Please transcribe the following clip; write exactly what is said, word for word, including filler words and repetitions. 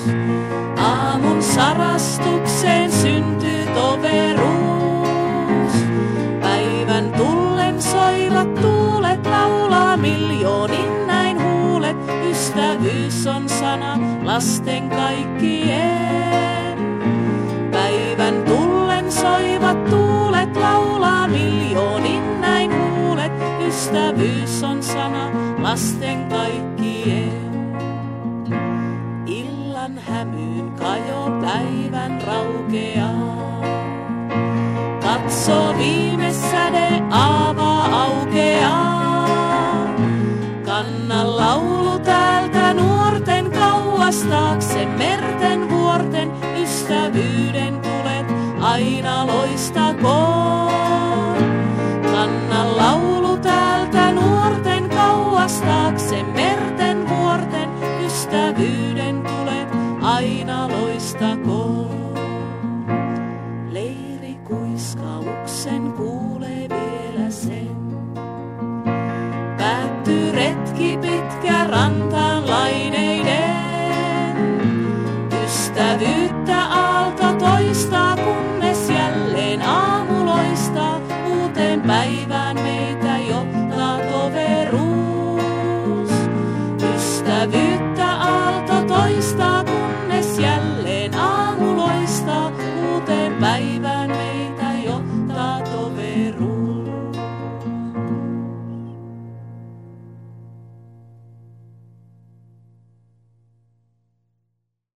Aamun sarastukseen syntyy toveruus. Päivän tullen soivat tuulet laulaa miljoonin näin huulet. Ystävyys on sana lasten kaikkien. Päivän tullen soivat tuulet laulaa miljoonin näin huulet. Ystävyys on sana lasten kaikkien. Illan hämyyn kajo päivän raukeaa. Katso viime säde aava aukeaa. Kanna laulu täältä nuorten kauas taakse merten vuorten. Ystävyyden tulet aina loistakoon. Kanna laulu täältä nuorten kauas taakse merten vuorten. Ystävyyden tulet aina loistakoon. Leirikuiskauksen kuulee vielä sen. Päättyy retki pitkä rantaan laineiden. Ystävyyttä